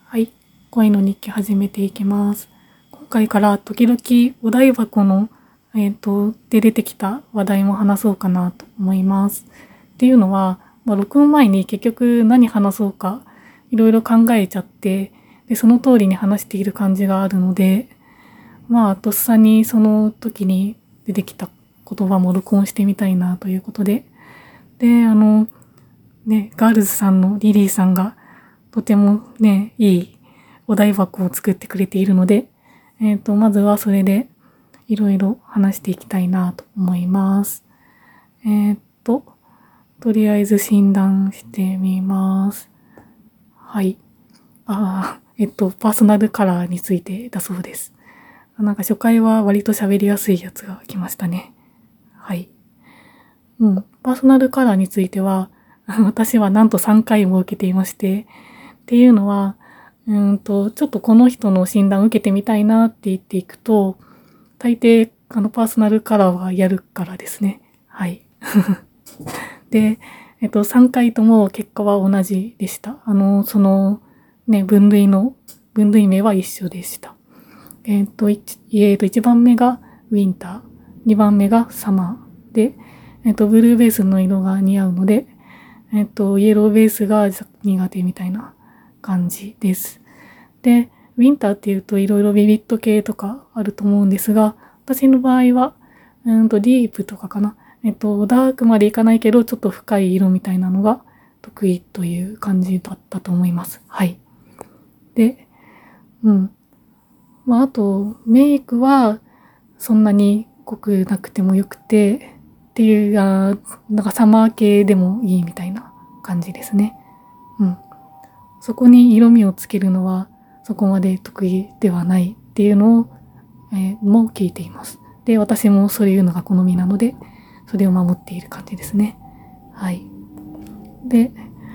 はい。恋の日記始めていきます。今回から時々お題箱の、で出てきた話題も話そうかなと思います。っていうのは、録音前に結局何話そうかいろいろ考えちゃって、で、その通りに話している感じがあるので、とっさにその時に出てきた言葉も録音してみたいなということで、で、ガールズさんのリリーさんがとてもね、いいお題箱を作ってくれているので、まずはそれでいろいろ話していきたいなと思います。とりあえず診断してみます。はい。パーソナルカラーについてだそうです。なんか初回は割と喋りやすいやつが来ましたね。はい。パーソナルカラーについては、私はなんと3回も受けていまして、っていうのは、ちょっとこの人の診断を受けてみたいなって言っていくと、大抵、パーソナルカラーはやるからですね。はい。で、3回とも結果は同じでした。分類名は一緒でした。1番目がウィンター、2番目がサマーで、ブルーベースの色が似合うので、イエローベースが苦手みたいな感じです。で、ウィンターっていうといろいろビビット系とかあると思うんですが、私の場合は、ディープとかかな。ダークまでいかないけど、ちょっと深い色みたいなのが得意という感じだったと思います。はい。で、あと、メイクはそんなに濃くなくてもよくて、っていう、なんかサマー系でもいいみたいな感じですね。そこに色味をつけるのはそこまで得意ではないっていうのを、も聞いています。で、私もそういうのが好みなので、それを守っている感じですね。はい。で、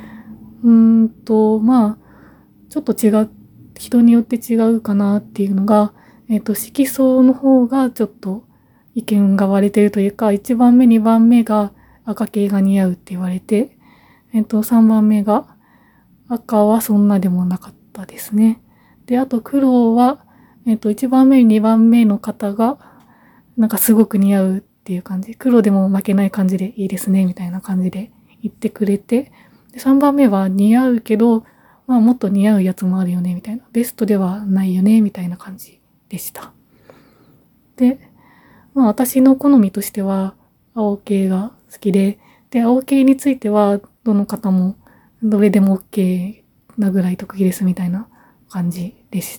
ちょっと人によって違うかなっていうのが、色相の方がちょっと意見が割れてるというか、1番目、2番目が赤系が似合うって言われて、3番目が赤はそんなでもなかったですね。で、あと黒は、1番目、2番目の方が、なんかすごく似合うっていう感じ。黒でも負けない感じでいいですね、みたいな感じで言ってくれて、で3番目は似合うけど、もっと似合うやつもあるよね、みたいな。ベストではないよね、みたいな感じでした。で、私の好みとしては、青系が好きで、で、青系については、どの方も、どれでも OK なぐらい得意ですみたいな感じでした。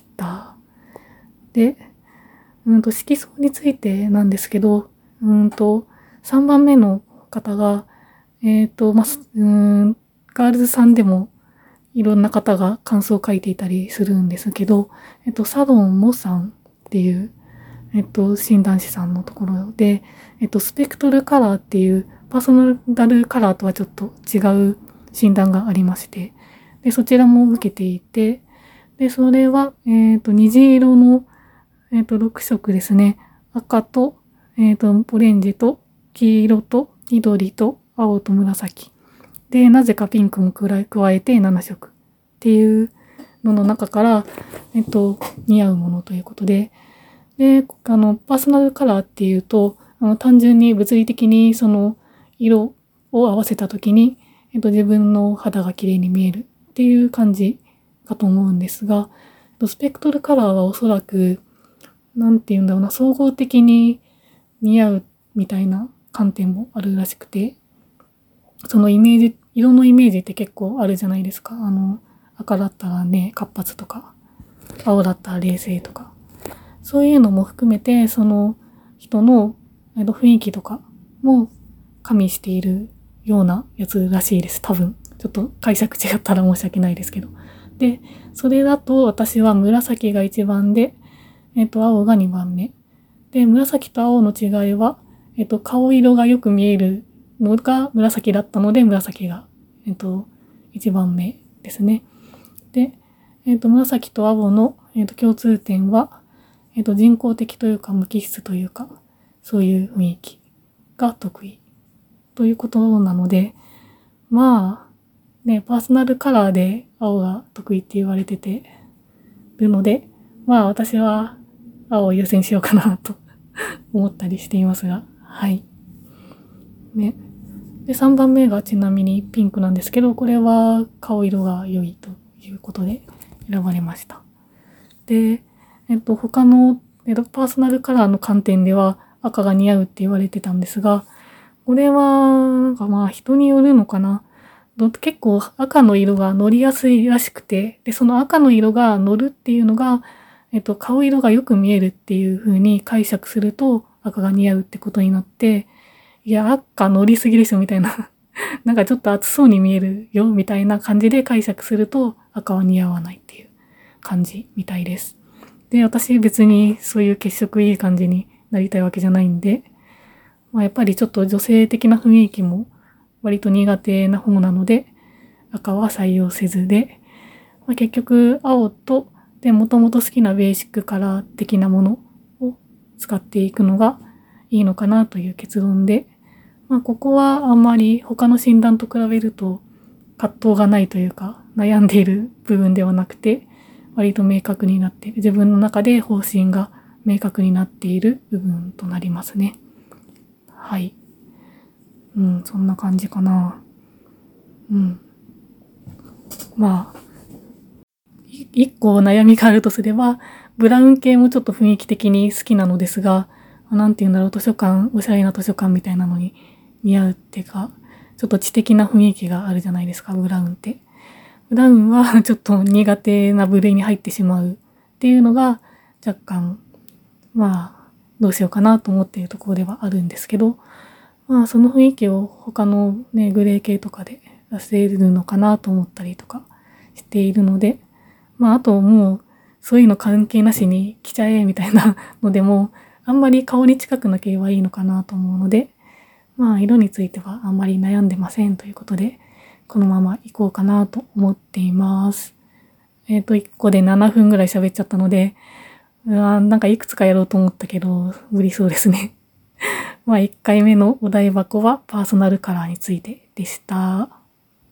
で、色相についてなんですけど、3番目の方が、ガールズさんでもいろんな方が感想を書いていたりするんですけど、サドンモさんっていう、診断士さんのところで、スペクトルカラーっていうパーソナルカラーとはちょっと違う診断がありまして、で、そちらも受けていて、で、それは、虹色の、6色ですね。赤と、オレンジと、黄色と、緑と、青と紫。で、なぜかピンクも加えて7色っていうのの中から、似合うものということで、で、パーソナルカラーっていうと、単純に物理的にその色を合わせたときに、自分の肌が綺麗に見えるっていう感じかと思うんですが、スペクトルカラーはおそらく、なんて言うんだろうな、総合的に似合うみたいな観点もあるらしくて、そのイメージ、色のイメージって結構あるじゃないですか。赤だったらね、活発とか、青だったら冷静とか。そういうのも含めて、その人の雰囲気とかも加味しているようなやつらしいです。多分。ちょっと解釈違ったら申し訳ないですけど。で、それだと私は紫が1番で、青が2番目。で、紫と青の違いは、顔色がよく見えるのが紫だったので、紫が、1番目ですね。で、紫と青の、共通点は、人工的というか無機質というか、そういう雰囲気が得意ということなので、パーソナルカラーで青が得意って言われてて、 るので、まあ私は青を優先しようかなと思ったりしていますが、はい。ね。で、3番目がちなみにピンクなんですけど、これは顔色が良いということで選ばれました。で、他の、パーソナルカラーの観点では赤が似合うって言われてたんですが、これは、なんかまあ人によるのかな。結構赤の色が乗りやすいらしくて、で、その赤の色が乗るっていうのが、顔色がよく見えるっていう風に解釈すると赤が似合うってことになって、いや、赤乗りすぎですよみたいな。なんかちょっと暑そうに見えるよみたいな感じで解釈すると赤は似合わないっていう感じみたいです。で、私別にそういう血色いい感じになりたいわけじゃないんで、まあ、やっぱりちょっと女性的な雰囲気も割と苦手な方なので、赤は採用せずで、まあ、結局青と、で、もともと好きなベーシックカラー的なものを使っていくのがいいのかなという結論で、まあ、ここはあんまり他の診断と比べると葛藤がないというか、悩んでいる部分ではなくて、割と明確になっている。自分の中で方針が明確になっている部分となりますね。はい。そんな感じかな。まあ、一個悩みがあるとすれば、ブラウン系もちょっと雰囲気的に好きなのですが、なんて言うんだろう、図書館、おしゃれな図書館みたいなのに似合うっていうか、ちょっと知的な雰囲気があるじゃないですか、ブラウンって。ブラウンはちょっと苦手な部類に入ってしまうっていうのが若干、まあ、どうしようかなと思っているところではあるんですけど、まあその雰囲気を他のね、グレー系とかで出せるのかなと思ったりとかしているので、まああともうそういうの関係なしに着ちゃえみたいなのでも、あんまり顔に近くなければいいのかなと思うので、まあ色についてはあんまり悩んでませんということで、このまま行こうかなと思っています。1個で7分ぐらい喋っちゃったので、なんかいくつかやろうと思ったけど、無理そうですね。まあ1回目のお題箱はパーソナルカラーについてでした。